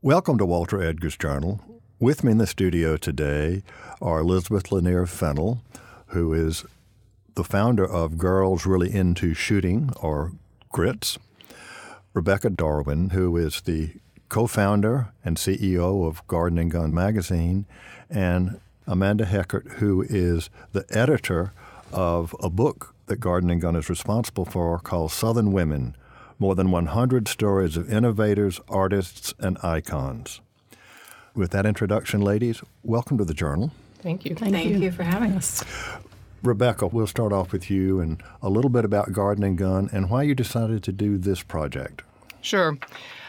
Welcome to Walter Edgar's Journal. With me in the studio today are Elizabeth Lanier Fennell, who is the founder of Girls Really Into Shooting, or GRITS, Rebecca Darwin, who is the co-founder and CEO of Garden and Gun magazine, and Amanda Heckert, who is the editor of a book that Garden and Gun is responsible for called Southern Women, More Than 100 Stories of Innovators, Artists, and Icons. With that introduction, ladies, welcome to the Journal. Thank you. Thank you for having us. Rebecca, we'll start off with you and a little bit about Garden and Gun and why you decided to do this project. Sure.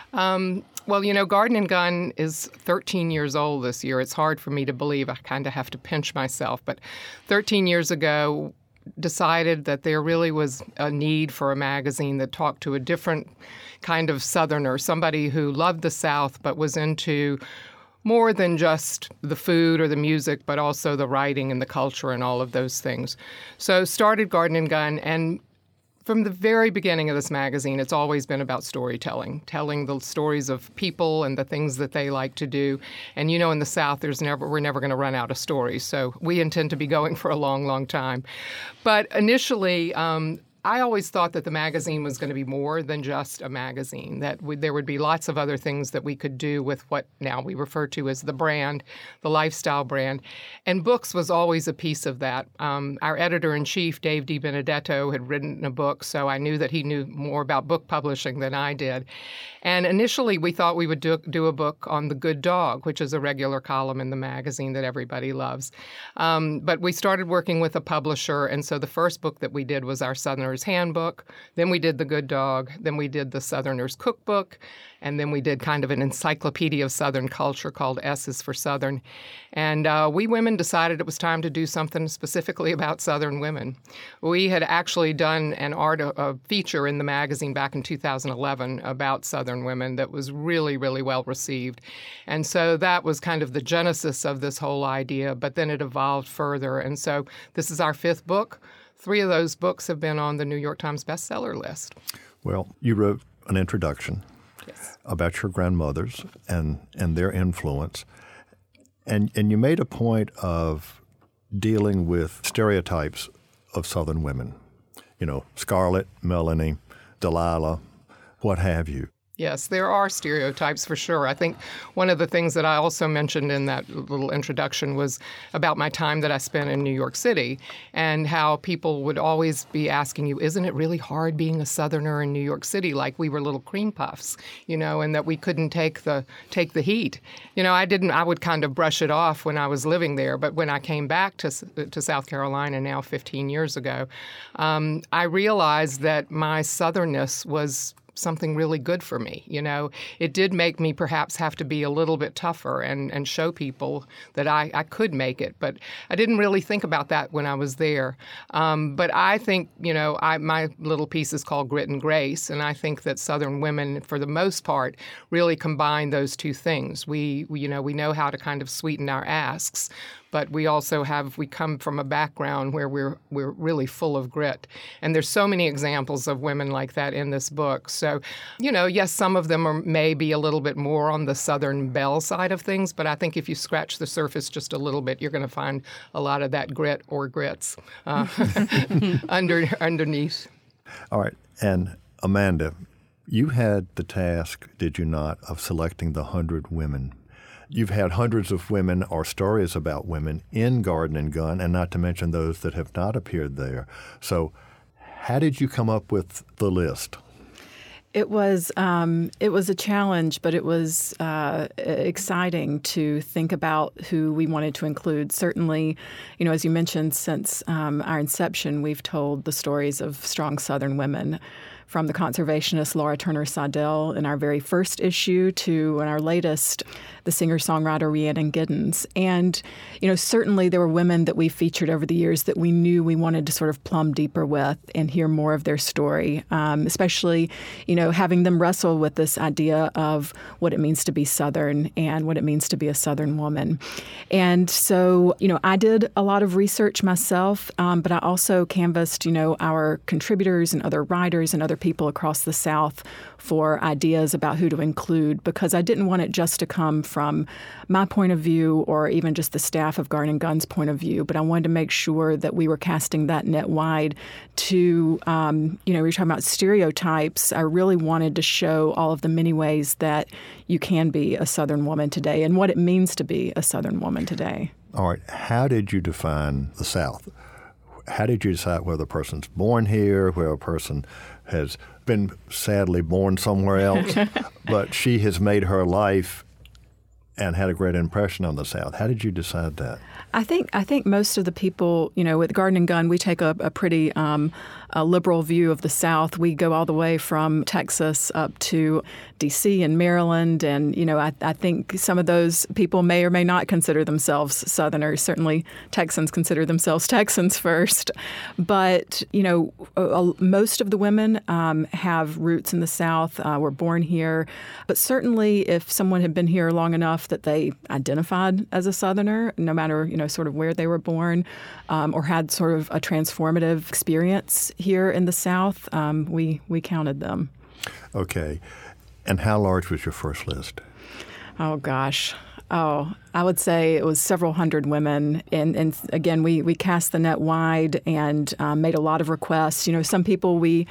Well, Garden and Gun is 13 years old this year. It's hard for me to believe. I kind of have to pinch myself. But 13 years ago, decided that there really was a need for a magazine that talked to a different kind of Southerner, somebody who loved the South but was into more than just the food or the music, but also the writing and the culture and all of those things. So started Garden and Gun, and from the very beginning of this magazine, it's always been about storytelling, telling the stories of people and the things that they like to do. And in the South, we're never going to run out of stories. So we intend to be going for a long, long time. But initially, I always thought that the magazine was going to be more than just a magazine, that there would be lots of other things that we could do with what now we refer to as the brand, the lifestyle brand. And books was always a piece of that. Our editor-in-chief, Dave DiBenedetto, had written a book, so I knew that he knew more about book publishing than I did. And initially, we thought we would do a book on The Good Dog, which is a regular column in the magazine that everybody loves. But we started working with a publisher, and so the first book that we did was our Southerner's Handbook. Then we did The Good Dog. Then we did the Southerner's Cookbook. And then we did kind of an encyclopedia of Southern culture called S is for Southern. And we women decided it was time to do something specifically about Southern women. We had actually done a feature in the magazine back in 2011 about Southern women that was really, really well received. And so that was kind of the genesis of this whole idea, but then it evolved further. And so this is our fifth book. 3 of those books have been on the New York Times bestseller list. Well, you wrote an introduction about your grandmothers and their influence. And you made a point of dealing with stereotypes of Southern women. Scarlett, Melanie, Delilah, what have you. Yes, there are stereotypes for sure. I think one of the things that I also mentioned in that little introduction was about my time that I spent in New York City and how people would always be asking you, isn't it really hard being a Southerner in New York City? Like we were little cream puffs, and that we couldn't take the heat. I would kind of brush it off when I was living there. But when I came back to South Carolina now 15 years ago, I realized that my Southernness was something really good for me. It did make me perhaps have to be a little bit tougher and show people that I could make it. But I didn't really think about that when I was there. But I think, my little piece is called Grit and Grace, and I think that Southern women, for the most part, really combine those two things. We know how to kind of sweeten our asks, but we also come from a background where we're really full of grit. And there's so many examples of women like that in this book. So, yes, some of them may be a little bit more on the Southern belle side of things, but I think if you scratch the surface just a little bit, you're going to find a lot of that grit or grits underneath. All right. And Amanda, you had the task, did you not, of selecting the 100 women. You've had hundreds of women or stories about women in Garden and Gun, and not to mention those that have not appeared there. So how did you come up with the list? It was a challenge, but it was exciting to think about who we wanted to include. Certainly, as you mentioned, since our inception, we've told the stories of strong Southern women, from the conservationist Laura Turner Saudell in our very first issue to in our latest, the singer-songwriter Rhiannon Giddens. And, certainly there were women that we featured over the years that we knew we wanted to sort of plumb deeper with and hear more of their story, especially, having them wrestle with this idea of what it means to be Southern and what it means to be a Southern woman. And so, I did a lot of research myself, but I also canvassed, our contributors and other writers and other other people across the South for ideas about who to include, because I didn't want it just to come from my point of view or even just the staff of Garden and Gun's point of view, but I wanted to make sure that we were casting that net wide to, we were talking about stereotypes. I really wanted to show all of the many ways that you can be a Southern woman today and what it means to be a Southern woman today. All right. How did you define the South? How did you decide whether a person's born here, whether a person has been sadly born somewhere else, but she has made her life and had a great impression on the South? How did you decide that? I think most of the people, with Garden and Gun, we take a pretty liberal view of the South. We go all the way from Texas up to D.C. and Maryland, and I think some of those people may or may not consider themselves Southerners. Certainly, Texans consider themselves Texans first, but most of the women have roots in the South. Were born here, but certainly, if someone had been here long enough that they identified as a Southerner, no matter sort of where they were born, or had sort of a transformative experience here in the South, we counted them. Okay. And how large was your first list? Oh, gosh. Oh, I would say it was several hundred women. And again, we cast the net wide and made a lot of requests. Some people we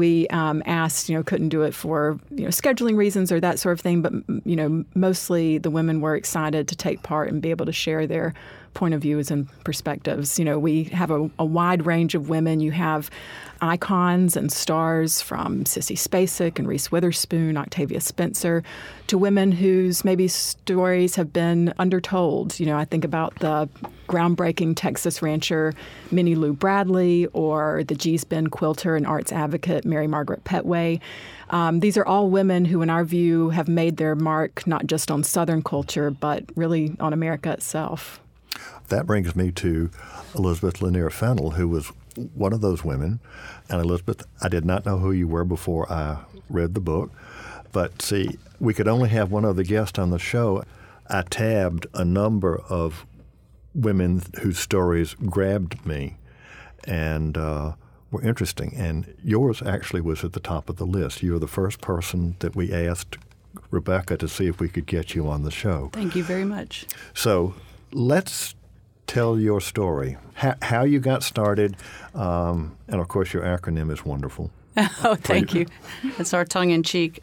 asked, couldn't do it for, scheduling reasons or that sort of thing. But, mostly the women were excited to take part and be able to share their point of views and perspectives. We have a wide range of women. You have icons and stars from Sissy Spacek and Reese Witherspoon, Octavia Spencer, to women whose maybe stories have been undertold. I think about the groundbreaking Texas rancher Minnie Lou Bradley or the Gee's Bend quilter and arts advocate Mary Margaret Petway. These are all women who, in our view, have made their mark not just on Southern culture, but really on America itself. That brings me to Elizabeth Lanier Fennell, who was one of those women. And Elizabeth, I did not know who you were before I read the book. But see, we could only have one other guest on the show. I tabbed a number of women whose stories grabbed me and were interesting. And yours actually was at the top of the list. You were the first person that we asked, Rebecca, to see if we could get you on the show. Thank you very much. So let's tell your story, how you got started, and of course your acronym is wonderful. Oh, thank you. That's our tongue-in-cheek.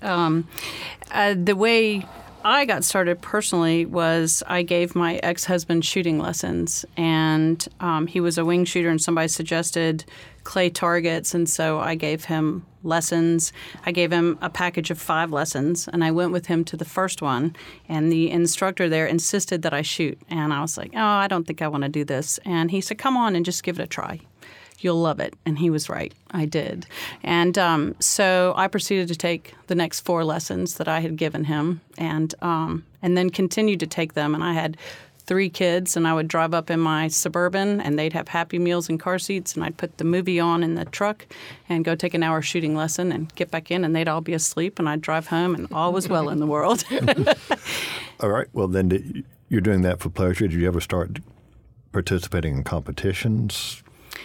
The way I got started personally was I gave my ex-husband shooting lessons, and he was a wing shooter, and somebody suggested clay targets, and so I gave him lessons. I gave him a package of 5 lessons, and I went with him to the first one, and the instructor there insisted that I shoot, and I was like, oh, I don't think I want to do this, and he said, come on and just give it a try. You'll love it. And he was right. I did. And so I proceeded to take the next 4 lessons that I had given him and then continued to take them. And I had 3 kids, and I would drive up in my Suburban, and they'd have Happy Meals and car seats, and I'd put the movie on in the truck and go take an hour shooting lesson and get back in, and they'd all be asleep, and I'd drive home, and all was well in the world. All right. Well, then you're doing that for pleasure. Did you ever start participating in competitions?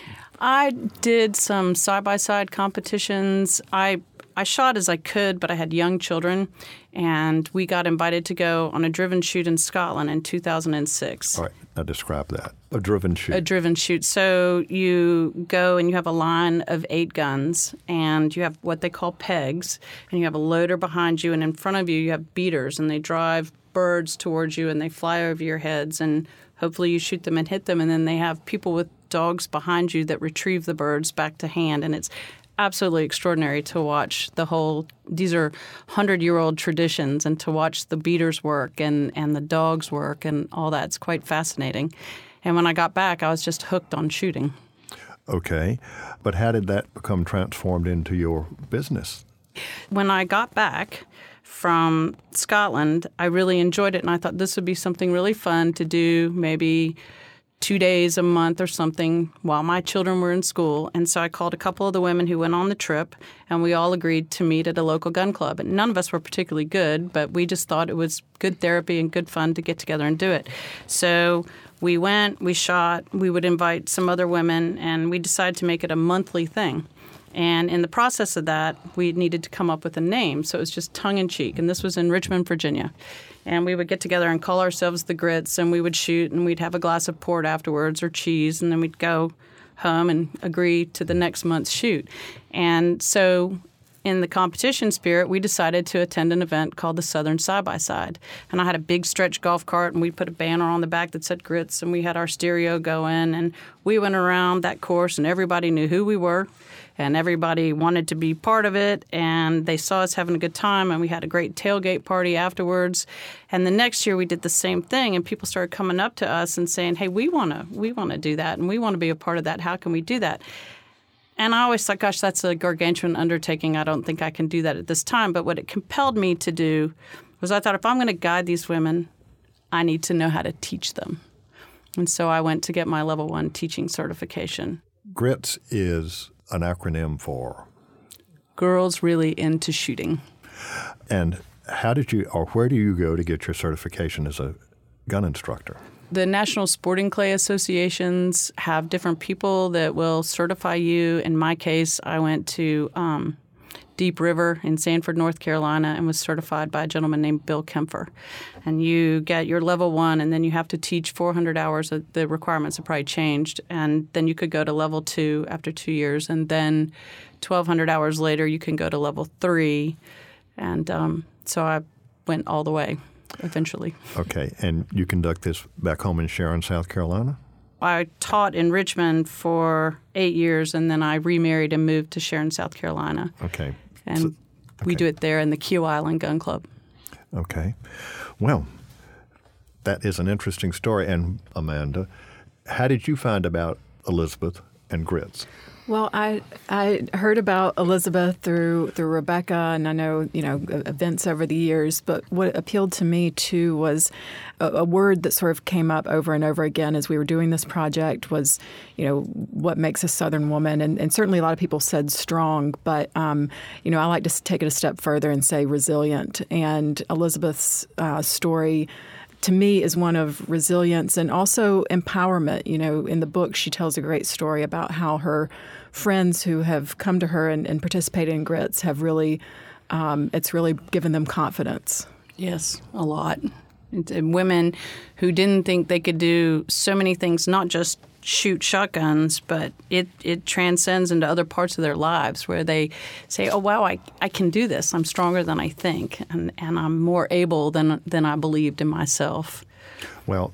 I did some side-by-side competitions. I shot as I could, but I had young children, and we got invited to go on a driven shoot in Scotland in 2006. All right. Now describe that. A driven shoot. A driven shoot. So you go and you have a line of 8 guns, and you have what they call pegs, and you have a loader behind you, and in front of you you have beaters, and they drive birds towards you, and they fly over your heads, and hopefully you shoot them and hit them, and then they have people with dogs behind you that retrieve the birds back to hand, and it's absolutely extraordinary to watch the whole – these are 100-year-old traditions, and to watch the beaters work and the dogs work and all that. It's quite fascinating. And when I got back, I was just hooked on shooting. Okay. But how did that become transformed into your business? When I got back from Scotland, I really enjoyed it, and I thought this would be something really fun to do maybe 2 days a month or something while my children were in school. And so I called a couple of the women who went on the trip, and we all agreed to meet at a local gun club. And none of us were particularly good, but we just thought it was good therapy and good fun to get together and do it. So we went, we shot, we would invite some other women, and we decided to make it a monthly thing. And in the process of that, we needed to come up with a name. So it was just tongue-in-cheek. And this was in Richmond, Virginia. And we would get together and call ourselves the Grits, and we would shoot, and we'd have a glass of port afterwards or cheese, and then we'd go home and agree to the next month's shoot. And so in the competition spirit, we decided to attend an event called the Southern Side-by-Side. And I had a big stretch golf cart, and we put a banner on the back that said Grits, and we had our stereo going. And we went around that course, and everybody knew who we were, and everybody wanted to be part of it. And they saw us having a good time, and we had a great tailgate party afterwards. And the next year, we did the same thing, and people started coming up to us and saying, hey, we want to do that, and we want to be a part of that. How can we do that? And I always thought, gosh, that's a gargantuan undertaking. I don't think I can do that at this time. But what it compelled me to do was I thought, if I'm going to guide these women, I need to know how to teach them. And so I went to get my level 1 teaching certification. GRITS is an acronym for? Girls Really Into Shooting. And how did you, or where do you go to get your certification as a gun instructor? The National Sporting Clay Associations have different people that will certify you. In my case, I went to Deep River in Sanford, North Carolina, and was certified by a gentleman named Bill Kempfer. And you get your level 1, and then you have to teach 400 hours. The requirements have probably changed. And then you could go to level 2 after 2 years. And then 1,200 hours later, you can go to level 3. And so I went all the way eventually. Okay. And you conduct this back home in Sharon, South Carolina? I taught in Richmond for 8 years, and then I remarried and moved to Sharon, South Carolina. Okay. And we do it there in the Q Island Gun Club. Okay. Well, that is an interesting story. And Amanda, how did you find about Elizabeth and GRITS? Well, I heard about Elizabeth through Rebecca, and I know events over the years. But what appealed to me too was a word that sort of came up over and over again as we were doing this project was, what makes a Southern woman, and certainly a lot of people said strong, but I like to take it a step further and say resilient. And Elizabeth's story, to me, is one of resilience and also empowerment. In the book, she tells a great story about how her friends who have come to her and participated in GRITS have really, it's really given them confidence. Yes, a lot. And women who didn't think they could do so many things, not just shoot shotguns, but it transcends into other parts of their lives where they say, oh, wow, I can do this. I'm stronger than I think, and I'm more able than I believed in myself. Well,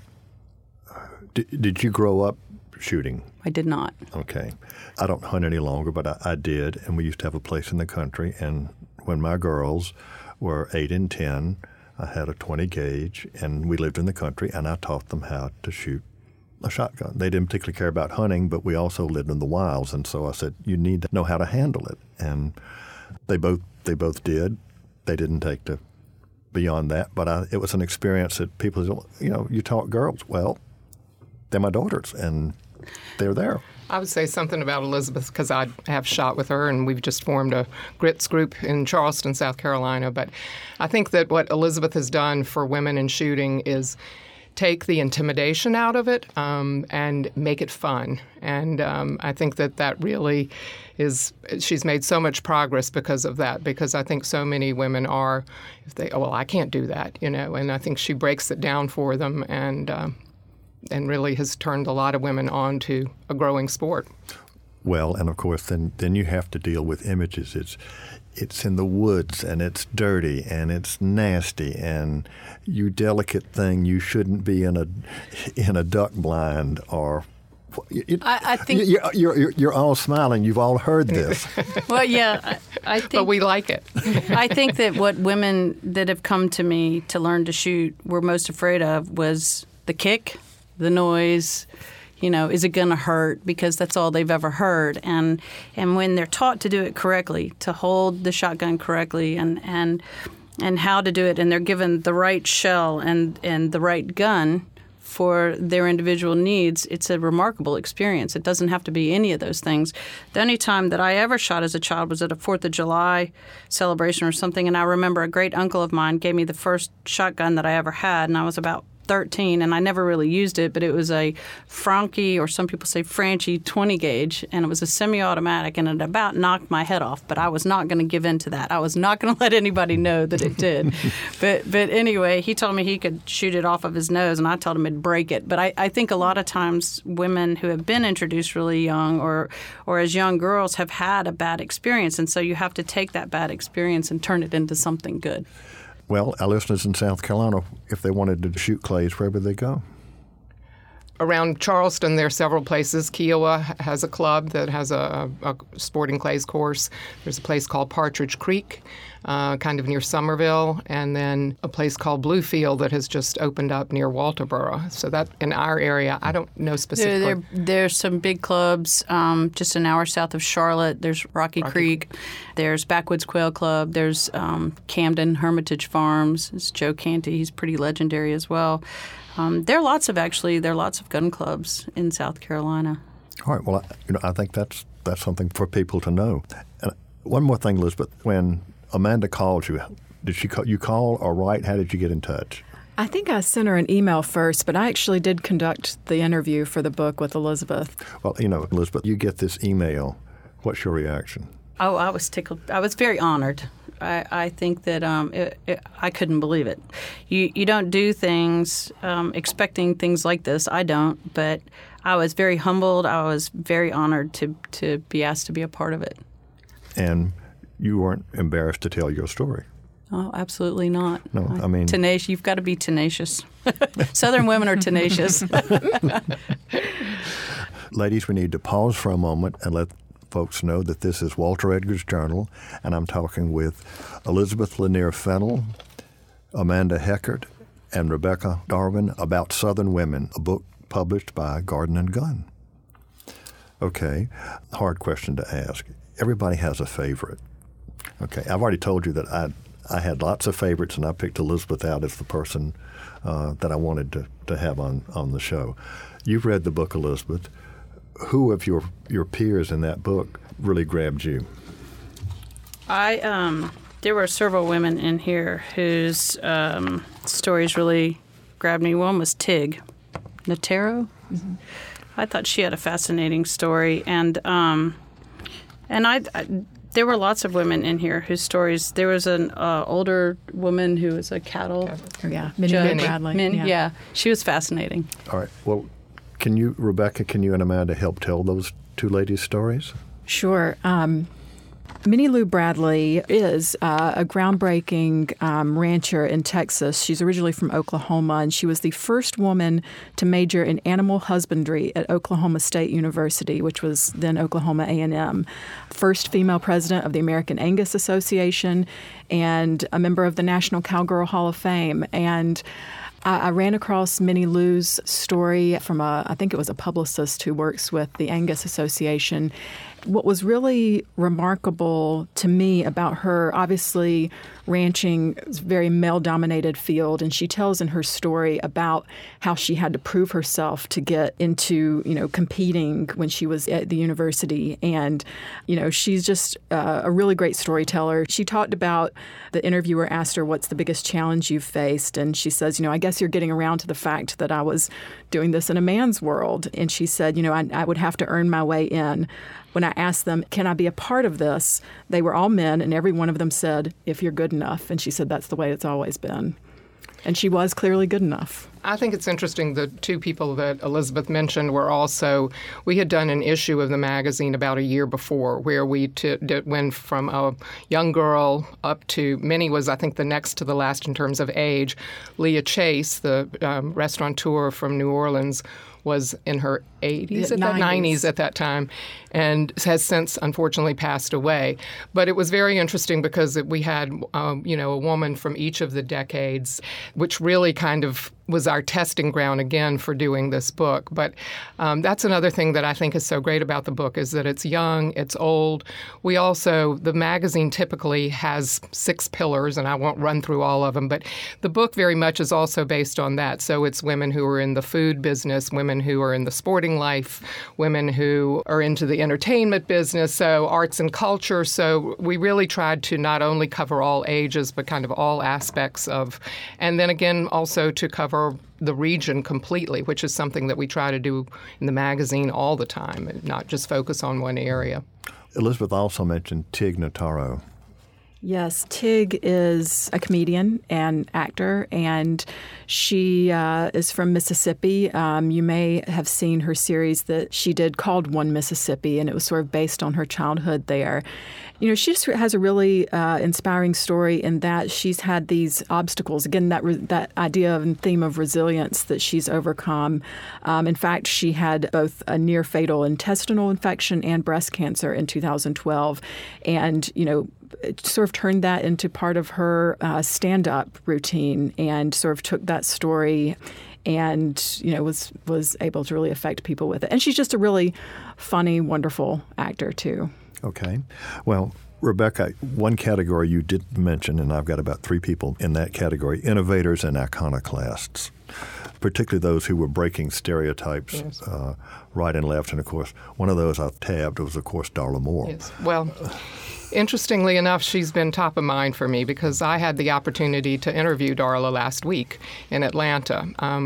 did you grow up shooting? I did not. Okay. I don't hunt any longer, but I did, and we used to have a place in the country, and when my girls were 8 and 10, I had a 20 gauge, and we lived in the country, and I taught them how to shoot a shotgun. They didn't particularly care about hunting, but we also lived in the wilds, and so I said, you need to know how to handle it. And they both did. They didn't take to beyond that, but it was an experience that people said, you taught girls. Well, they're my daughters, and they're there. I would say something about Elizabeth because I have shot with her, and we've just formed a GRITS group in Charleston, South Carolina. But I think that what Elizabeth has done for women in shooting is take the intimidation out of it and make it fun. And I think that really is, she's made so much progress because of that, because I think so many women are, I can't do that, and I think she breaks it down for them and really has turned a lot of women on to a growing sport. Well, and of course, then you have to deal with images. It's in the woods, and it's dirty, and it's nasty, and you delicate thing, you shouldn't be in a duck blind or. I think you're all smiling. You've all heard this. Well, yeah, I think. But we like it. I think that what women that have come to me to learn to shoot were most afraid of was the kick, the noise. Is it going to hurt? Because that's all they've ever heard. And when they're taught to do it correctly, to hold the shotgun correctly and how to do it, and they're given the right shell and the right gun for their individual needs, it's a remarkable experience. It doesn't have to be any of those things. The only time that I ever shot as a child was at a 4th of July celebration or something, and I remember a great uncle of mine gave me the first shotgun that I ever had, and I was about 13, and I never really used it, but it was a Franke, or some people say Franchi 20 gauge, and it was a semi-automatic, and it about knocked my head off, but I was not going to give in to that. I was not going to let anybody know that it did. But anyway, he told me he could shoot it off of his nose, and I told him it'd break it. But I think a lot of times women who have been introduced really young or as young girls have had a bad experience, and so you have to take that bad experience and turn it into something good. Well, our listeners in South Carolina, if they wanted to shoot clays, where would they go? Around Charleston, there are several places. Kiowa has a club that has a sporting clays course. There's a place called Partridge Creek, kind of near Somerville, and then a place called Bluefield that has just opened up near Walterboro. So that in our area, I don't know specifically. There's some big clubs just an hour south of Charlotte. There's Rocky Creek. There's Backwoods Quail Club. There's Camden Hermitage Farms. It's Joe Canty. He's pretty legendary as well. There are lots of gun clubs in South Carolina. All right. Well, I think that's something for people to know. And one more thing, Elizabeth, when Amanda called you, did you call or write? How did you get in touch? I think I sent her an email first, but I actually did conduct the interview for the book with Elizabeth. Well, Elizabeth, you get this email. What's your reaction? Oh, I was tickled. I was very honored. I think that I couldn't believe it. You don't do things expecting things like this. I don't, but I was very humbled. I was very honored to be asked to be a part of it. And you weren't embarrassed to tell your story? Oh, absolutely not. No, I mean... Tenacious. You've got to be tenacious. Southern women are tenacious. Ladies, we need to pause for a moment and let folks know that this is Walter Edgar's Journal, and I'm talking with Elizabeth Lanier Fennell, Amanda Heckert, and Rebecca Darwin about Southern Women, a book published by Garden & Gun. Okay, hard question to ask. Everybody has a favorite. Okay, I've already told you that I had lots of favorites, and I picked Elizabeth out as the person that I wanted to have on the show. You've read the book, Elizabeth. Who of your peers in that book really grabbed you? There were several women in here whose stories really grabbed me. One was Tig Notaro. Mm-hmm. I thought she had a fascinating story, and there were lots of women in here whose stories. There was an older woman who was a cattle. Yeah, Minnie Bradley. Yeah, she was fascinating. All right. Well, Rebecca, and Amanda help tell those two ladies' stories? Sure. Minnie Lou Bradley is a groundbreaking rancher in Texas. She's originally from Oklahoma, and she was the first woman to major in animal husbandry at Oklahoma State University, which was then Oklahoma A&M. First female president of the American Angus Association and a member of the National Cowgirl Hall of Fame. And I ran across Minnie Lou's story from I think it was a publicist who works with the Angus Association. What was really remarkable to me about her, obviously ranching is a very male-dominated field, and she tells in her story about how she had to prove herself to get into, competing when she was at the university. And, she's just a really great storyteller. She talked about, the interviewer asked her, what's the biggest challenge you've faced? And she says, I guess you're getting around to the fact that I was doing this in a man's world. And she said, I would have to earn my way in. When I asked them, can I be a part of this? They were all men, and every one of them said, if you're good enough. And she said, that's the way it's always been. And she was clearly good enough. I think it's interesting the two people that Elizabeth mentioned were also, we had done an issue of the magazine about a year before where we went from a young girl up to, Minnie was, I think, the next to the last in terms of age. Leah Chase, the restaurateur from New Orleans, was in her 90s at that time, and has since unfortunately passed away. But it was very interesting because we had, a woman from each of the decades, which really kind of was our testing ground again for doing this book. But that's another thing that I think is so great about the book is that it's young, it's old. We also, the magazine typically has 6 pillars, and I won't run through all of them, but the book very much is also based on that. So it's women who are in the food business, women who are in the sporting life, women who are into the entertainment business, so arts and culture. So we really tried to not only cover all ages, but kind of all aspects of, and then again also to cover the region completely, which is something that we try to do in the magazine all the time, and not just focus on one area. Elizabeth also mentioned Tig Notaro. Yes, Tig is a comedian and actor, and she is from Mississippi. You may have seen her series that she did called One Mississippi, and it was sort of based on her childhood there. She just has a really inspiring story in that she's had these obstacles. Again, that idea and theme of resilience that she's overcome. In fact, she had both a near-fatal intestinal infection and breast cancer in 2012, and it sort of turned that into part of her stand-up routine, and sort of took that story and was able to really affect people with it. And she's just a really funny, wonderful actor too. Okay. Well, Rebecca, one category you did mention, and I've got about 3 people in that category, innovators and iconoclasts, particularly those who were breaking stereotypes. Yes. Right and left. And, of course, one of those I've tabbed was, of course, Darla Moore. Yes. Well, interestingly enough, she's been top of mind for me because I had the opportunity to interview Darla last week in Atlanta.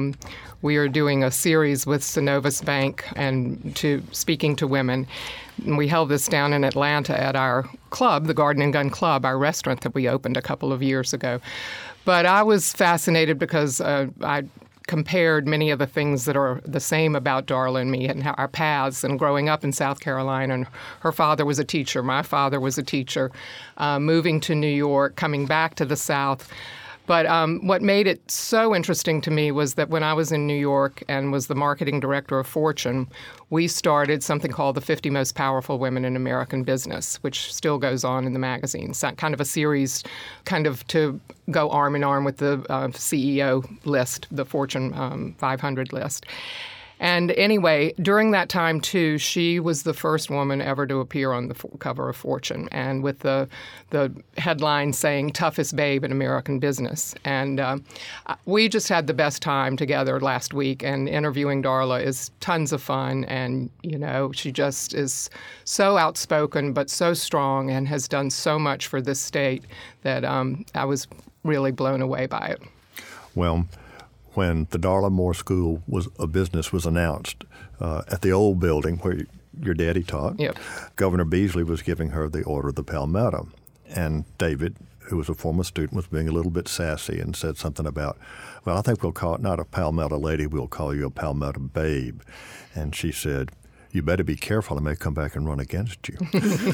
We are doing a series with Synovus Bank and speaking to women. And we held this down in Atlanta at our club, the Garden and Gun Club, our restaurant that we opened a couple of years ago. But I was fascinated because I compared many of the things that are the same about Darla and me and our paths and growing up in South Carolina. And her father was a teacher. My father was a teacher. Moving to New York, coming back to the South. But what made it so interesting to me was that when I was in New York and was the marketing director of Fortune, we started something called the 50 Most Powerful Women in American Business, which still goes on in the magazine. So kind of a series kind of to go arm in arm with the CEO list, the Fortune 500 list. And anyway, during that time, too, she was the first woman ever to appear on the cover of Fortune, and with the headline saying, "Toughest Babe in American Business." And we just had the best time together last week, and interviewing Darla is tons of fun. And, she just is so outspoken but so strong and has done so much for this state that I was really blown away by it. Well, when the Darla Moore School of Business was announced at the old building where your daddy taught, yep. Governor Beasley was giving her the Order of the Palmetto. And David, who was a former student, was being a little bit sassy and said something about, well, I think we'll call it not a Palmetto lady, we'll call you a Palmetto babe. And she said, you better be careful, I may come back and run against you.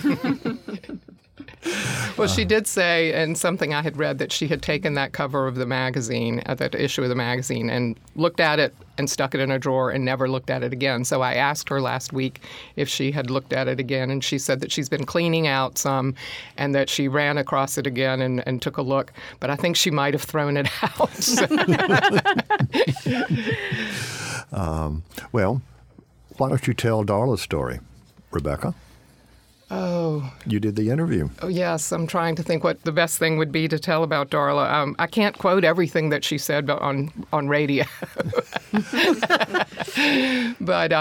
Well, she did say, and something I had read, that she had taken that cover of the magazine, that issue of the magazine, and looked at it and stuck it in a drawer and never looked at it again. So I asked her last week if she had looked at it again, and she said that she's been cleaning out some and that she ran across it again and took a look. But I think she might have thrown it out. Well, why don't you tell Darla's story, Rebecca? Oh. You did the interview. Oh, yes. I'm trying to think what the best thing would be to tell about Darla. I can't quote everything that she said on radio. But,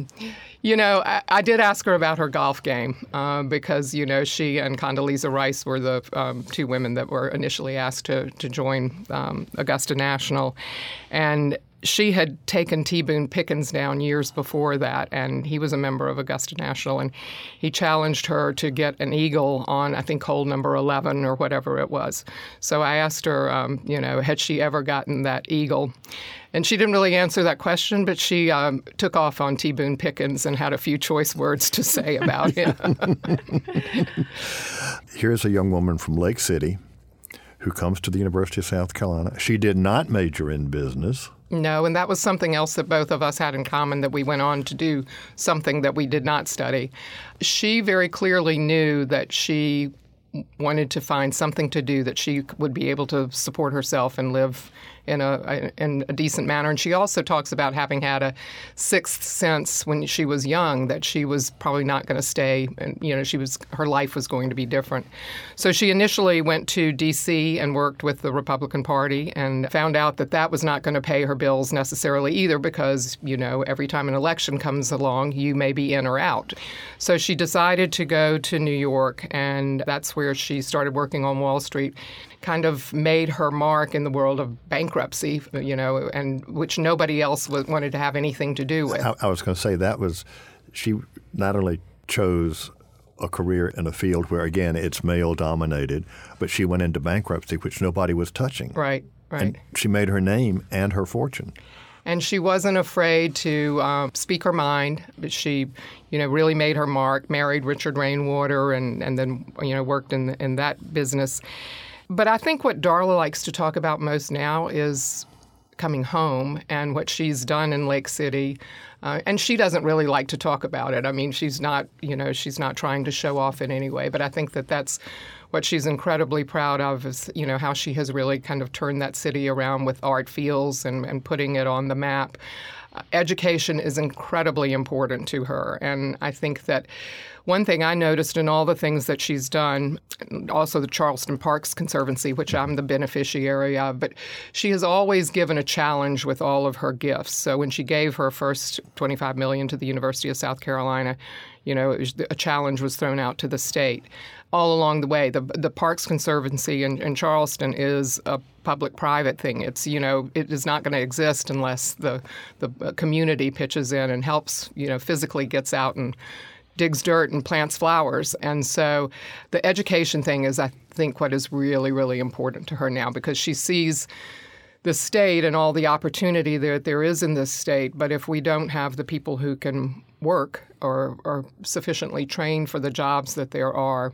I did ask her about her golf game because, she and Condoleezza Rice were the 2 women that were initially asked to join Augusta National. And she had taken T. Boone Pickens down years before that, and he was a member of Augusta National, and he challenged her to get an eagle on, I think, hole number 11 or whatever it was. So I asked her, had she ever gotten that eagle? And she didn't really answer that question, but she took off on T. Boone Pickens and had a few choice words to say about him. Here's a young woman from Lake City who comes to the University of South Carolina. She did not major in business. No, and that was something else that both of us had in common, that we went on to do something that we did not study. She very clearly knew that she wanted to find something to do that she would be able to support herself and live in a decent manner. And she also talks about having had a sixth sense when she was young that she was probably not going to stay, and her life was going to be different. So she initially went to D.C. and worked with the Republican Party and found out that that was not going to pay her bills necessarily either, because every time an election comes along, you may be in or out. So she decided to go to New York, and that's where she started working on Wall Street. Kind of made her mark in the world of bankruptcy bankruptcy, and which nobody else wanted to have anything to do with. I was going to say she not only chose a career in a field where, again, it's male-dominated, but she went into bankruptcy, which nobody was touching. Right. And she made her name and her fortune. And she wasn't afraid to speak her mind. But she, really made her mark, married Richard Rainwater, and then, worked in that business. But I think what Darla likes to talk about most now is coming home and what she's done in Lake City. And she doesn't really like to talk about it. I mean, she's not trying to show off in any way. But I think that that's what she's incredibly proud of is, how she has really kind of turned that city around with Art Fields and putting it on the map. Education is incredibly important to her. And I think that one thing I noticed in all the things that she's done, also the Charleston Parks Conservancy, which I'm the beneficiary of, but she has always given a challenge with all of her gifts. So when she gave her first $25 million to the University of South Carolina, a challenge was thrown out to the state. All along the way, the Parks Conservancy in Charleston is a public-private thing. It's, it is not going to exist unless the community pitches in and helps, physically gets out and digs dirt and plants flowers. And so the education thing is, I think, what is really, really important to her now, because she sees the state and all the opportunity that there is in this state. But if we don't have the people who can work or are sufficiently trained for the jobs that there are,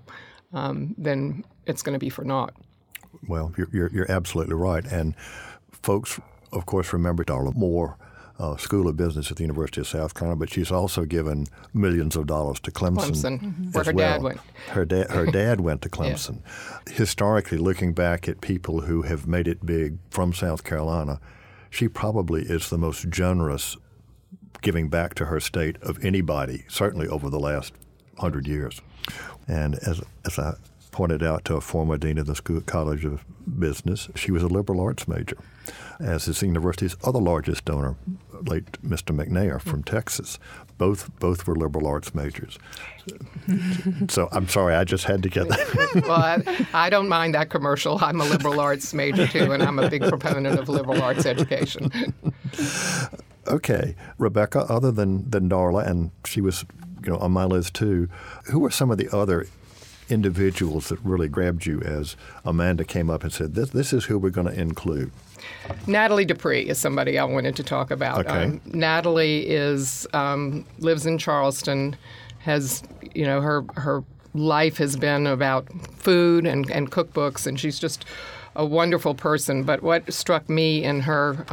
then it's going to be for naught. Well, you're absolutely right. And folks, of course, remember Darla Moore, School of Business at the University of South Carolina, but she's also given millions of dollars to Clemson where her dad went. Her dad went to Clemson. Yeah. Historically, looking back at people who have made it big from South Carolina, she probably is the most generous giving back to her state of anybody, certainly over the last 100 years. And as I pointed out to a former dean of the College of Business, she was a liberal arts major, as is the university's other largest donor, late Mr. McNair from Texas. Both were liberal arts majors. So I'm sorry, I just had to get that. Well, I don't mind that commercial. I'm a liberal arts major, too, and I'm a big proponent of liberal arts education. Okay. Rebecca, other than Darla, and she was on my list, too, who were some of the other individuals that really grabbed you as Amanda came up and said, this is who we're going to include? Natalie Dupree is somebody I wanted to talk about. Okay. Natalie lives in Charleston, has, her life has been about food and cookbooks, and she's just a wonderful person. But what struck me in her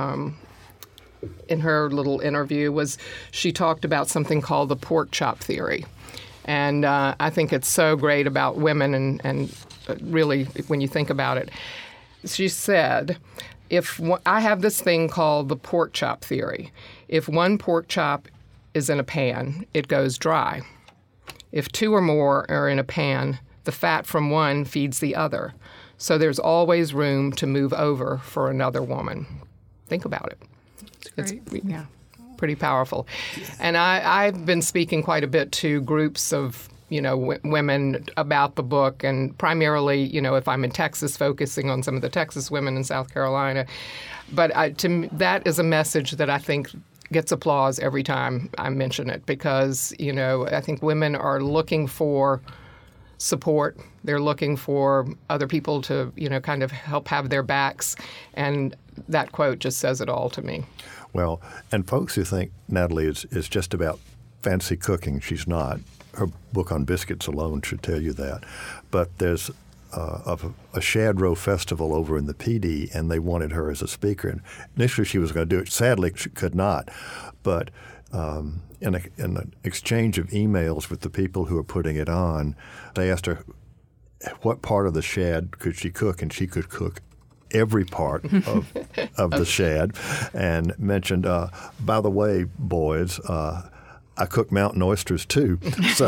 little interview was she talked about something called the pork chop theory. And I think it's so great about women and really when you think about it. She said, I have this thing called the pork chop theory. If one pork chop is in a pan, it goes dry. If two or more are in a pan, the fat from one feeds the other. So there's always room to move over for another woman. Think about it. It's yeah. Pretty powerful. And I've been speaking quite a bit to groups of, women about the book, and primarily, if I'm in Texas, focusing on some of the Texas women in South Carolina. But to me, that is a message that I think gets applause every time I mention it, because, I think women are looking for support. They're looking for other people to, kind of help have their backs. And that quote just says it all to me. Well, and folks who think Natalie is just about fancy cooking, she's not. Her book on biscuits alone should tell you that. But there's a Shad Row festival over in the PD, and they wanted her as a speaker. And initially she was going to do it. Sadly, she could not. But in an exchange of emails with the people who are putting it on, they asked her what part of the shad could she cook, and she could cook every part of the shad, and mentioned, by the way, boys, I cook mountain oysters too. So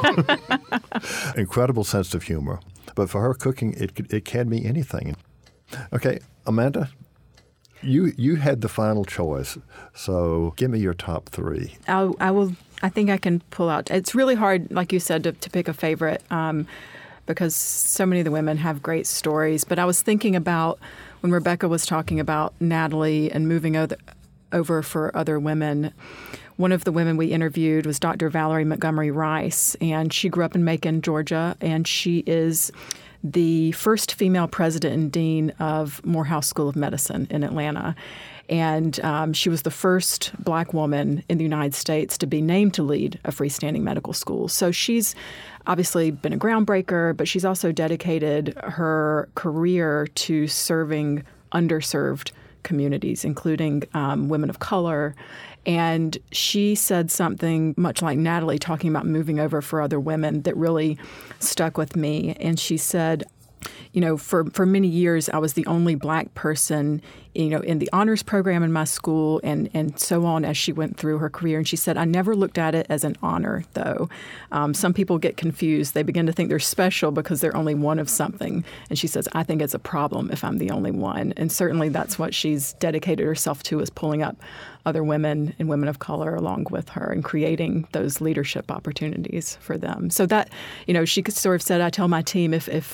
incredible sense of humor. But for her, cooking, it can be anything. Okay, Amanda, you had the final choice. So give me your top three. I think I can pull out. It's really hard, like you said, to pick a favorite. Because so many of the women have great stories. But I was thinking about when Rebecca was talking about Natalie and moving over for other women, one of the women we interviewed was Dr. Valerie Montgomery Rice, and she grew up in Macon, Georgia, and she is the first female president and dean of Morehouse School of Medicine in Atlanta. And she was the first Black woman in the United States to be named to lead a freestanding medical school. So she's obviously been a groundbreaker, but she's also dedicated her career to serving underserved communities, including women of color. And she said something much like Natalie, talking about moving over for other women, that really stuck with me. And she said, you know, for many years, I was the only Black person, you know, in the honors program in my school and so on as she went through her career. And she said, I never looked at it as an honor, though. Some people get confused. They begin to think they're special because they're only one of something. And she says, I think it's a problem if I'm the only one. And certainly that's what she's dedicated herself to, is pulling up other women and women of color along with her and creating those leadership opportunities for them. So that, you know, she sort of said, I tell my team,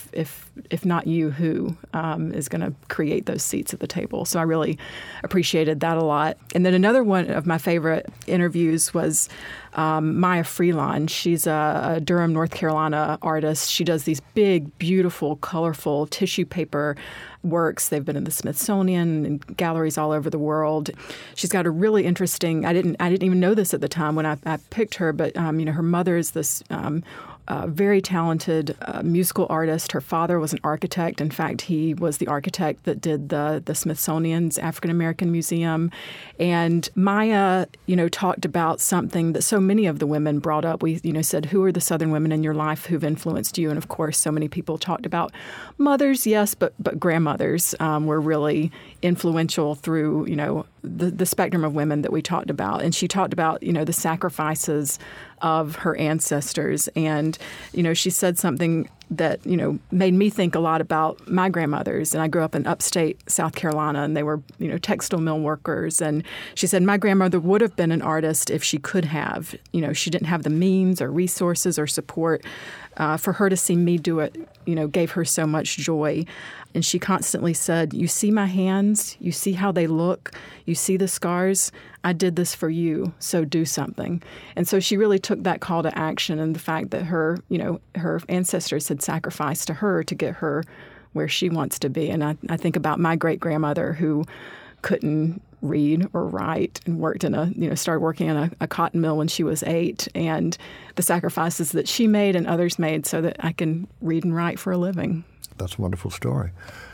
if not you, who is going to create those seats at the table? So I really appreciated that a lot. And then another one of my favorite interviews was Maya Freelon. She's a Durham, North Carolina artist. She does these big, beautiful, colorful tissue paper works. They've been in the Smithsonian and galleries all over the world. She's got a really interesting, I didn't even know this at the time when I picked her, but you know, her mother is this very talented musical artist. Her father was an architect. In fact, he was the architect that did the Smithsonian's African American Museum. And Maya, you know, talked about something that so many of the women brought up. We, you know, said, who are the Southern women in your life who've influenced you? And of course, so many people talked about mothers, yes, but grandmothers were really influential through, you know, the spectrum of women that we talked about. And she talked about, you know, the sacrifices of her ancestors. And, you know, she said something that, you know, made me think a lot about my grandmothers. And I grew up in upstate South Carolina, and they were, you know, textile mill workers. And she said, my grandmother would have been an artist if she could have. You know, she didn't have the means or resources or support. For her to see me do it, you know, gave her so much joy. And she constantly said, you see my hands, you see how they look, you see the scars. I did this for you, so do something. And so she really took that call to action, and the fact that her, you know, her ancestors had sacrificed to her to get her where she wants to be. And I think about my great-grandmother who couldn't read or write and worked started working in a cotton mill when she was 8, and the sacrifices that she made and others made so that I can read and write for a living. That's a wonderful story.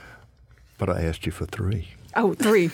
But I asked you for 3. Oh, 3.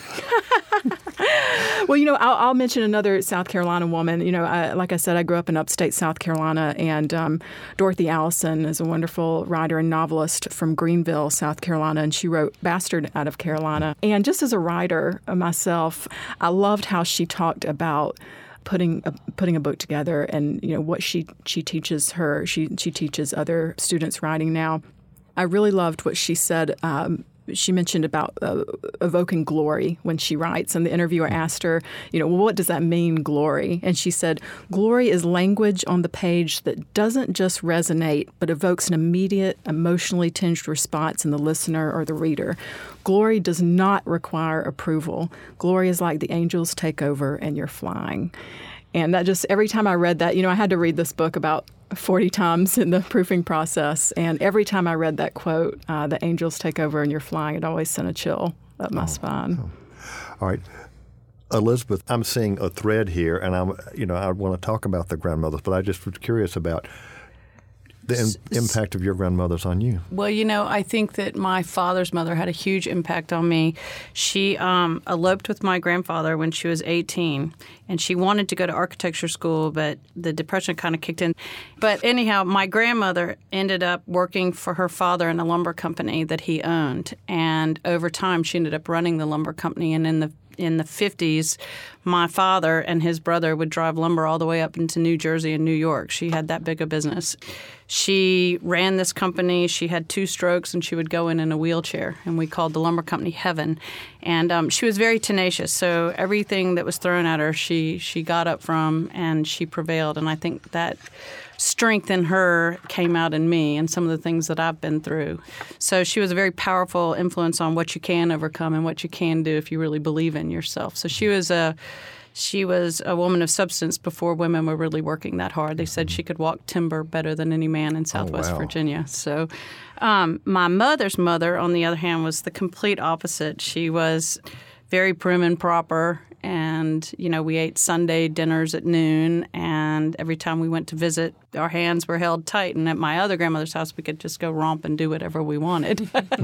Well, you know, I'll mention another South Carolina woman. You know, like I said, I grew up in upstate South Carolina, and Dorothy Allison is a wonderful writer and novelist from Greenville, South Carolina, and she wrote Bastard out of Carolina. And just as a writer myself, I loved how she talked about putting a book together, and you know what she teaches she teaches other students writing now. I really loved what she said. She mentioned about evoking glory when she writes, and the interviewer asked her, you know, well, what does that mean, glory? And she said, glory is language on the page that doesn't just resonate, but evokes an immediate, emotionally tinged response in the listener or the reader. Glory does not require approval. Glory is like the angels take over and you're flying. And that just, every time I read that, you know, I had to read this book about 40 times in the proofing process. And every time I read that quote, the angels take over and you're flying, it always sent a chill up my spine. All right. Elizabeth, I'm seeing a thread here, and I want to talk about the grandmothers, but I just was curious about the impact of your grandmothers on you. Well, you know, I think that my father's mother had a huge impact on me. She eloped with my grandfather when she was 18, and she wanted to go to architecture school, but the Depression kind of kicked in. But anyhow, my grandmother ended up working for her father in a lumber company that he owned, and over time she ended up running the lumber company. And in the 50s, my father and his brother would drive lumber all the way up into New Jersey and New York. She had that big a business. She ran this company. She had 2 strokes, and she would go in a wheelchair, and we called the lumber company Heaven. And she was very tenacious, so everything that was thrown at her, she got up from, and she prevailed. And I think that strength in her came out in me and some of the things that I've been through. So she was a very powerful influence on what you can overcome and what you can do if you really believe in yourself. So she was a woman of substance before women were really working that hard. They said she could walk timber better than any man in Southwest Virginia. So my mother's mother, on the other hand, was the complete opposite. She was very prim and proper. And, we ate Sunday dinners at noon, and every time we went to visit, our hands were held tight. And at my other grandmother's house, we could just go romp and do whatever we wanted.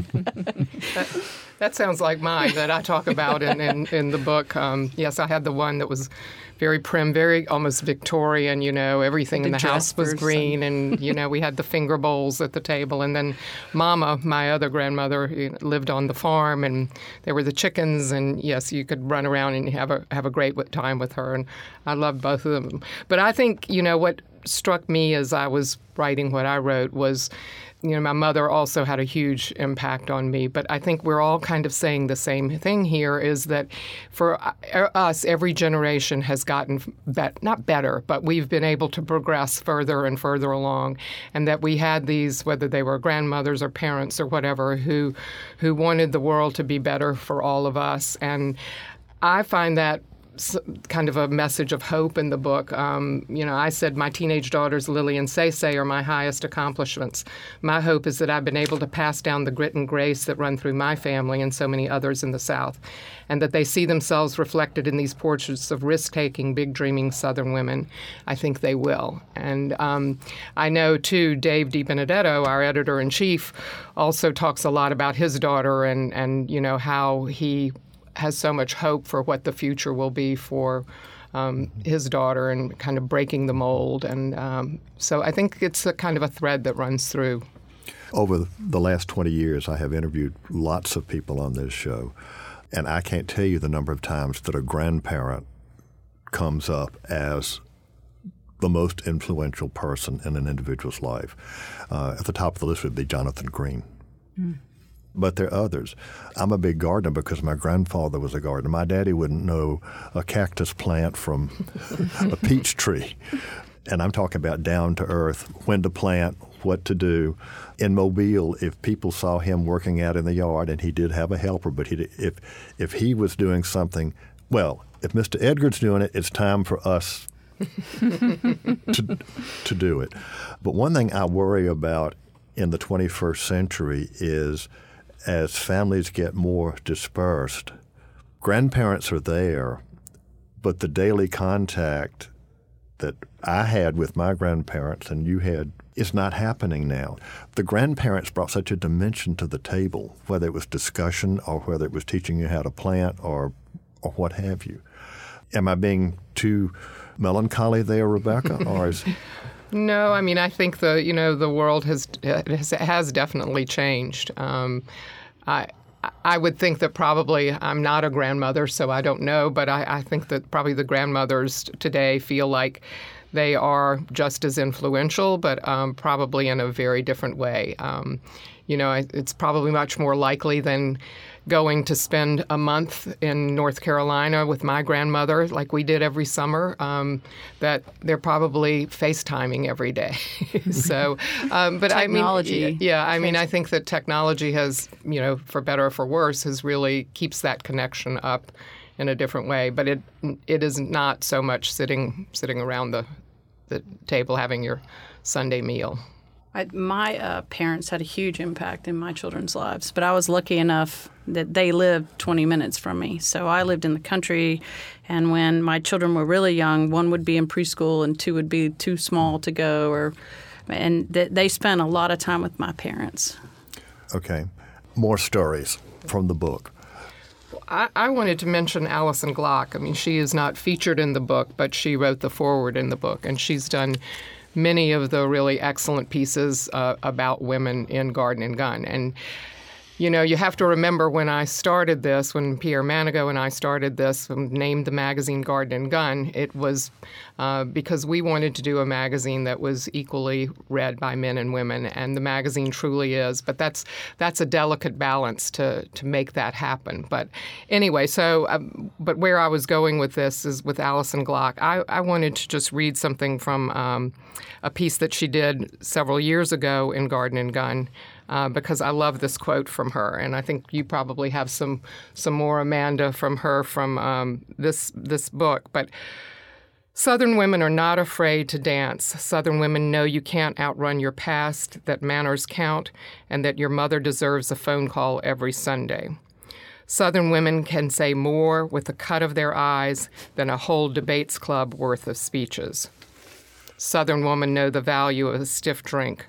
That sounds like mine that I talk about in the book. Yes, I had the one that was very prim, very almost Victorian, everything in the house was green, and, we had the finger bowls at the table. And then Mama, my other grandmother, lived on the farm, and there were the chickens, and yes, you could run around and have a great time with her, and I loved both of them. But I think, what struck me as I was writing what I wrote was, my mother also had a huge impact on me, but I think we're all kind of saying the same thing here, is that for us, every generation has gotten not better, but we've been able to progress further and further along, and that we had these, whether they were grandmothers or parents or whatever, who wanted the world to be better for all of us. And I find that kind of a message of hope in the book. I said my teenage daughters, Lily and Say are my highest accomplishments. My hope is that I've been able to pass down the grit and grace that run through my family and so many others in the South, and that they see themselves reflected in these portraits of risk-taking, big-dreaming Southern women. I think they will. And I know, too, Dave DiBenedetto, our editor-in-chief, also talks a lot about his daughter and how he has so much hope for what the future will be for his daughter and kind of breaking the mold. And so I think it's a kind of a thread that runs through. Over the last 20 years, I have interviewed lots of people on this show, and I can't tell you the number of times that a grandparent comes up as the most influential person in an individual's life. At the top of the list would be Jonathan Green. Mm. But there are others. I'm a big gardener because my grandfather was a gardener. My daddy wouldn't know a cactus plant from a peach tree. And I'm talking about down to earth, when to plant, what to do. In Mobile, if people saw him working out in the yard, and he did have a helper, but if he was doing something, well, if Mr. Edgar's doing it, it's time for us to do it. But one thing I worry about in the 21st century is, as families get more dispersed, grandparents are there, but the daily contact that I had with my grandparents and you had is not happening now. The grandparents brought such a dimension to the table, whether it was discussion or whether it was teaching you how to plant or what have you. Am I being too melancholy there, Rebecca? Or is... No, I mean, I think the world has definitely changed. I would think that probably I'm not a grandmother, so I don't know, but I think that probably the grandmothers today feel like they are just as influential, but probably in a very different way. It's probably much more likely than going to spend a month in North Carolina with my grandmother like we did every summer, that they're probably FaceTiming every day. So, but technology. I think that technology has, for better or for worse, really keeps that connection up in a different way. But it is not so much sitting around the table having your Sunday meal. My parents had a huge impact in my children's lives, but I was lucky enough that they lived 20 minutes from me. So I lived in the country, and when my children were really young, one would be in preschool and two would be too small to go, and they spent a lot of time with my parents. Okay. More stories from the book. I wanted to mention Alison Glock. I mean, she is not featured in the book, but she wrote the foreword in the book, and she's done many of the really excellent pieces about women in Garden and Gun. And You know, you have to remember when I started this, when Pierre Manigault and I started this, named the magazine Garden and Gun, it was because we wanted to do a magazine that was equally read by men and women, and the magazine truly is. But that's a delicate balance to make that happen. But anyway, but where I was going with this is with Alison Glock. I wanted to just read something from a piece that she did several years ago in Garden and Gun. Because I love this quote from her, and I think you probably have some more, Amanda, from her from this book. But Southern women are not afraid to dance. Southern women know you can't outrun your past, that manners count, and that your mother deserves a phone call every Sunday. Southern women can say more with the cut of their eyes than a whole debates club worth of speeches. Southern women know the value of a stiff drink.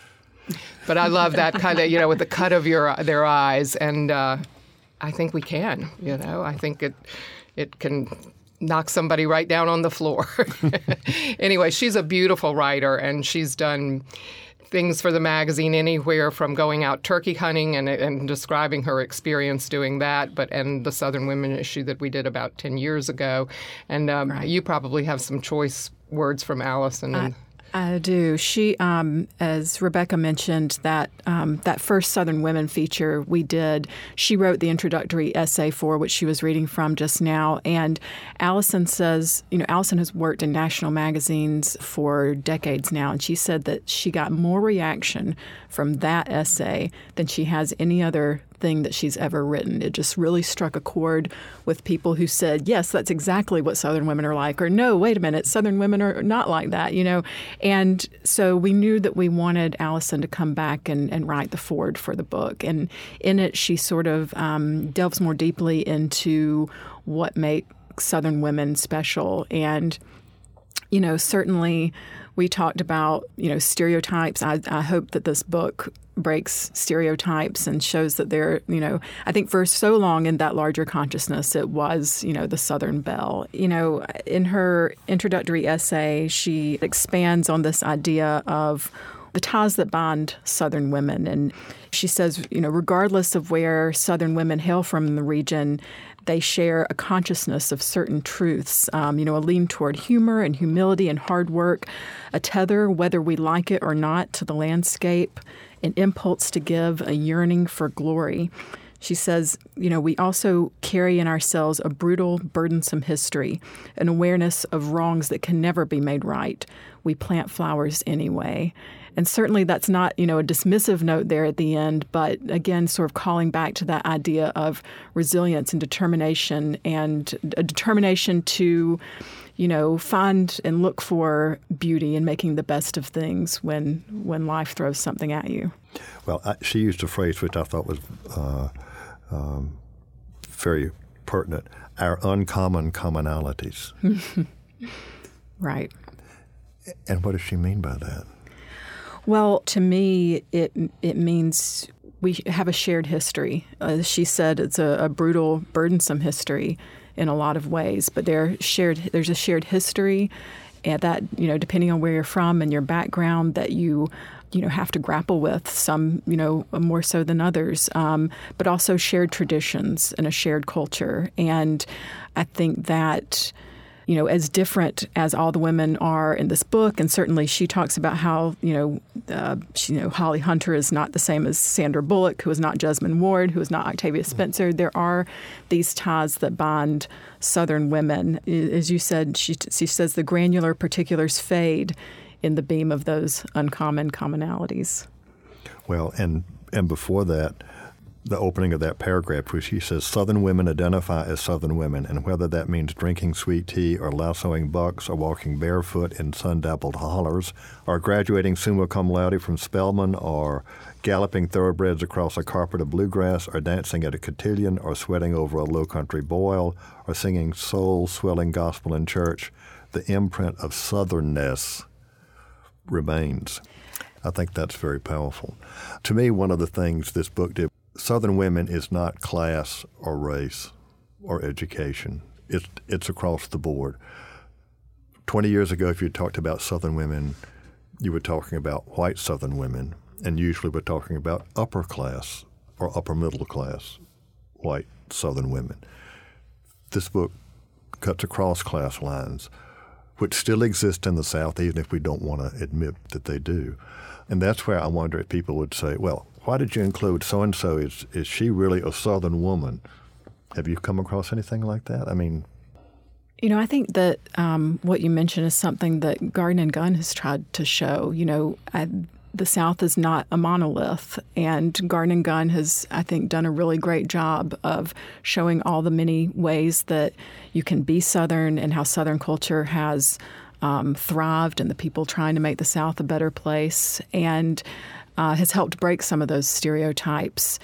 But I love that kind of, with the cut of their eyes, and I think we can. I think it can knock somebody right down on the floor. Anyway, she's a beautiful writer, and she's done things for the magazine anywhere from going out turkey hunting and describing her experience doing that, and the Southern Women issue that we did about 10 years ago. And right. You probably have some choice words from Alison. I do. She, as Rebecca mentioned, that first Southern Women feature we did, she wrote the introductory essay for, which she was reading from just now. And Alison says, Alison has worked in national magazines for decades now, and she said that she got more reaction from that essay than she has any other thing that she's ever written. It just really struck a chord with people who said, yes, that's exactly what Southern women are like, or no, wait a minute, Southern women are not like that, And so we knew that we wanted Alison to come back and write the foreword for the book. And in it, she sort of delves more deeply into what makes Southern women special. And, certainly we talked about, stereotypes. I hope that this book breaks stereotypes and shows that they're, I think for so long in that larger consciousness, it was, the Southern belle. In her introductory essay, she expands on this idea of the ties that bind Southern women. And she says, regardless of where Southern women hail from in the region, they share a consciousness of certain truths, a lean toward humor and humility and hard work, a tether, whether we like it or not, to the landscape, an impulse to give, a yearning for glory. She says, we also carry in ourselves a brutal, burdensome history, an awareness of wrongs that can never be made right. We plant flowers anyway. And certainly that's not, a dismissive note there at the end, but again, sort of calling back to that idea of resilience and determination, and a determination to, find and look for beauty and making the best of things when life throws something at you. Well, she used a phrase which I thought was very pertinent, our uncommon commonalities. Right. And what does she mean by that? Well, to me, it means we have a shared history. As she said, it's a brutal, burdensome history in a lot of ways, but there's a shared history, and that, depending on where you're from and your background, that you have to grapple with, some, more so than others, but also shared traditions and a shared culture. And I think that, as different as all the women are in this book, and certainly she talks about how, Holly Hunter is not the same as Sandra Bullock, who is not Jesmyn Ward, who is not Octavia Spencer. There are these ties that bind Southern women. As you said, she says the granular particulars fade in the beam of those uncommon commonalities. Well, and before that, the opening of that paragraph where she says, Southern women identify as Southern women, and whether that means drinking sweet tea or lassoing bucks or walking barefoot in sun-dappled hollers or graduating summa cum laude from Spelman or galloping thoroughbreds across a carpet of bluegrass or dancing at a cotillion or sweating over a low-country boil or singing soul-swelling gospel in church, the imprint of Southernness remains. I think that's very powerful. To me, one of the things this book did, Southern women is not class or race or education. It's across the board. 20 years ago, if you talked about Southern women, you were talking about white Southern women, and usually we're talking about upper class or upper middle class white Southern women. This book cuts across class lines, which still exist in the South, even if we don't want to admit that they do. And that's where I wonder if people would say, well, why did you include so-and-so? Is she really a Southern woman? Have you come across anything like that? I mean... You know, I think that what you mentioned is something that Garden and Gun has tried to show. You know, the South is not a monolith, and Garden and Gun has, I think, done a really great job of showing all the many ways that you can be Southern and how Southern culture has thrived and the people trying to make the South a better place, and has helped break some of those stereotypes.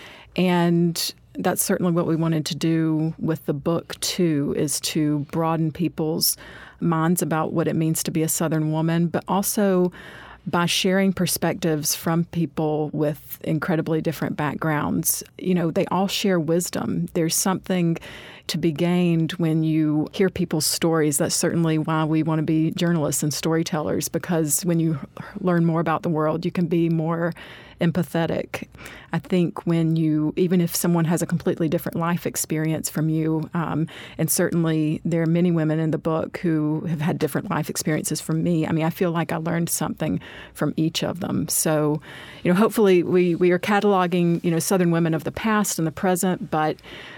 And that's certainly what we wanted to do with the book, too, is to broaden people's minds about what it means to be a Southern woman, but also by sharing perspectives from people with incredibly different backgrounds. You know, they all share wisdom. There's something to be gained when you hear people's stories. That's certainly why we want to be journalists and storytellers, because when you learn more about the world, you can be more empathetic. I think when even if someone has a completely different life experience from you, and certainly there are many women in the book who have had different life experiences from me. I mean, I feel like I learned something from each of them. So, you know, hopefully we are cataloging, you know, Southern women of the past and the present, but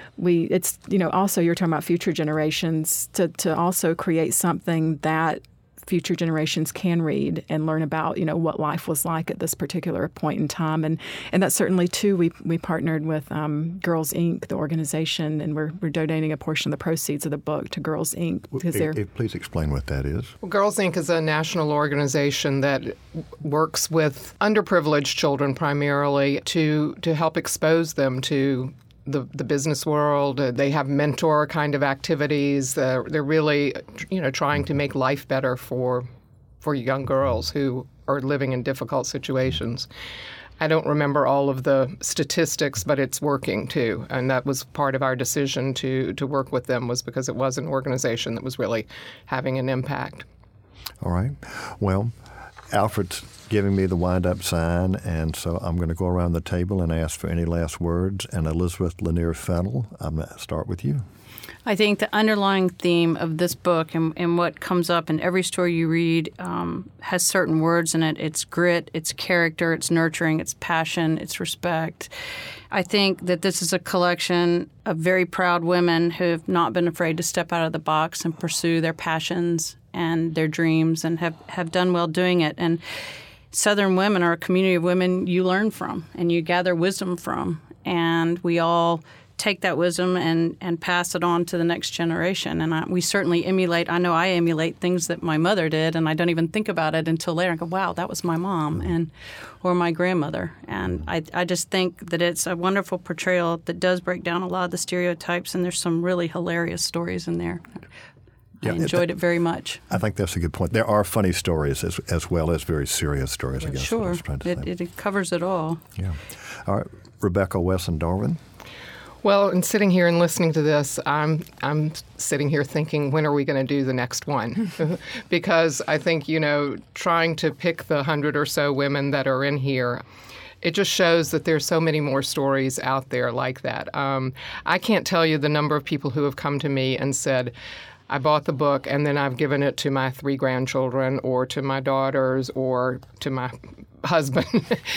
it's, you know, also you're talking about future generations to also create something that future generations can read and learn about, you know, what life was like at this particular point in time. And that's certainly, too, we partnered with Girls, Inc., the organization, and we're donating a portion of the proceeds of the book to Girls, Inc. Because please explain what that is. Well, Girls, Inc. is a national organization that works with underprivileged children primarily to help expose them to the business world. They have mentor kind of activities. They're really, you know, trying to make life better for young girls who are living in difficult situations. I don't remember all of the statistics, but it's working too. And that was part of our decision to work with them, was because it was an organization that was really having an impact. All right. Well, Alfred's giving me the wind-up sign, and so I'm going to go around the table and ask for any last words. And Elizabeth Lanier Fennell, I'm going to start with you. I think the underlying theme of this book and what comes up in every story you read has certain words in it. It's grit, it's character, it's nurturing, it's passion, it's respect. I think that this is a collection of very proud women who have not been afraid to step out of the box and pursue their passions and their dreams, and have done well doing it. And Southern women are a community of women you learn from and you gather wisdom from. And we all take that wisdom and pass it on to the next generation. And we certainly emulate. I know I emulate things that my mother did, and I don't even think about it until later. I go, wow, that was my mom or my grandmother. And I just think that it's a wonderful portrayal that does break down a lot of the stereotypes, and there's some really hilarious stories in there. I enjoyed it very much. I think that's a good point. There are funny stories as well as very serious stories, I guess. Sure. It covers it all. Yeah. All right. Rebecca Wesson-Darwin. Well, in sitting here and listening to this, I'm sitting here thinking, when are we going to do the next one? Because I think, you know, trying to pick the 100 or so women that are in here, it just shows that there's so many more stories out there like that. I can't tell you the number of people who have come to me and said, I bought the book and then I've given it to my 3 grandchildren or to my daughters or to my husband.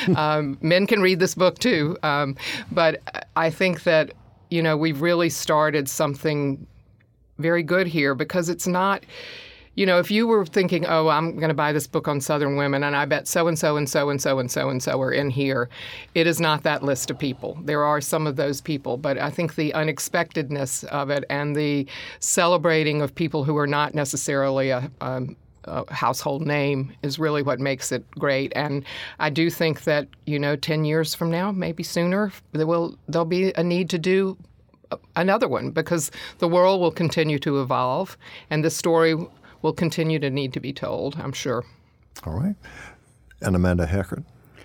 Men can read this book too. But I think that, you know, we've really started something very good here, because it's not, you know, if you were thinking, oh, I'm going to buy this book on Southern women and I bet so-and-so and so-and-so and so-and-so are in here, it is not that list of people. There are some of those people, but I think the unexpectedness of it and the celebrating of people who are not necessarily a household name is really what makes it great. And I do think that, you know, 10 years from now, maybe sooner, there'll be a need to do another one, because the world will continue to evolve and the story will continue to need to be told, I'm sure. All right. And Amanda Heckert?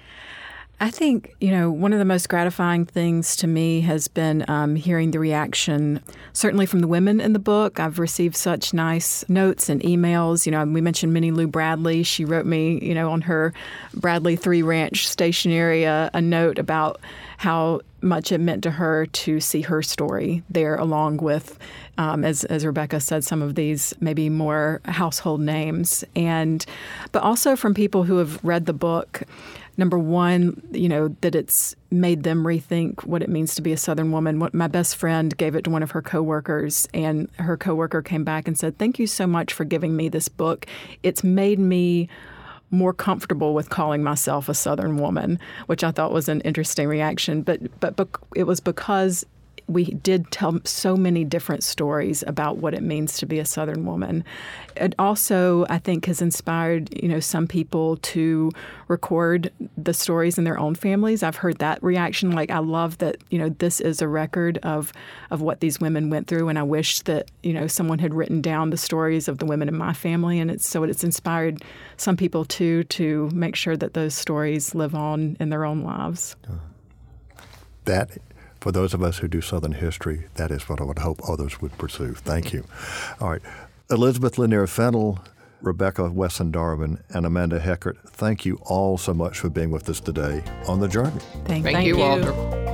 I think, you know, one of the most gratifying things to me has been hearing the reaction, certainly from the women in the book. I've received such nice notes and emails. You know, we mentioned Minnie Lou Bradley. She wrote me, you know, on her Bradley 3 Ranch stationery a note about how much it meant to her to see her story there, along with, as Rebecca said, some of these maybe more household names, but also from people who have read the book. Number one, that it's made them rethink what it means to be a Southern woman. My best friend gave it to one of her coworkers, and her coworker came back and said, "Thank you so much for giving me this book. It's made me more comfortable with calling myself a Southern woman," which I thought was an interesting reaction. But it was because we did tell so many different stories about what it means to be a Southern woman. It also, I think, has inspired, some people to record the stories in their own families. I've heard that reaction. Like, I love that, this is a record of what these women went through, and I wish that, someone had written down the stories of the women in my family. And it's inspired some people, too, to make sure that those stories live on in their own lives. That, for those of us who do Southern history, that is what I would hope others would pursue. Thank you. All right. Elizabeth Lanier Fennell, Rebecca Wesson-Darvin, and Amanda Heckert, thank you all so much for being with us today on The Journey. Thank you, Walter.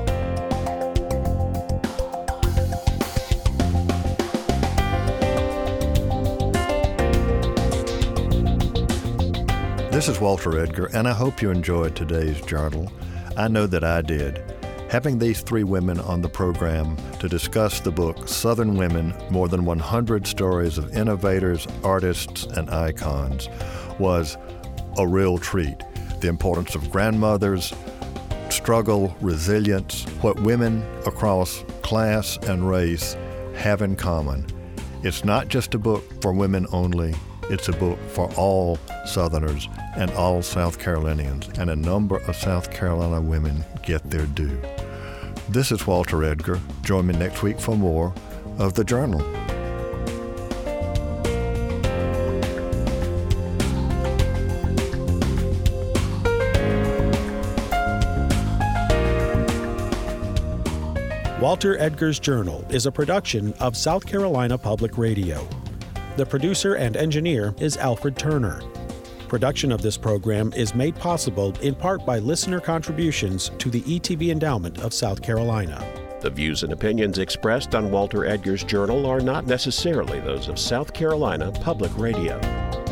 This is Walter Edgar, and I hope you enjoyed today's journal. I know that I did. Having these three women on the program to discuss the book Southern Women, More Than 100 Stories of Innovators, Artists, and Icons was a real treat. The importance of grandmothers, struggle, resilience, what women across class and race have in common. It's not just a book for women only. It's a book for all Southerners and all South Carolinians, and a number of South Carolina women get their due. This is Walter Edgar. Join me next week for more of The Journal. Walter Edgar's Journal is a production of South Carolina Public Radio. The producer and engineer is Alfred Turner. Production of this program is made possible in part by listener contributions to the ETV Endowment of South Carolina. The views and opinions expressed on Walter Edgar's Journal are not necessarily those of South Carolina Public Radio.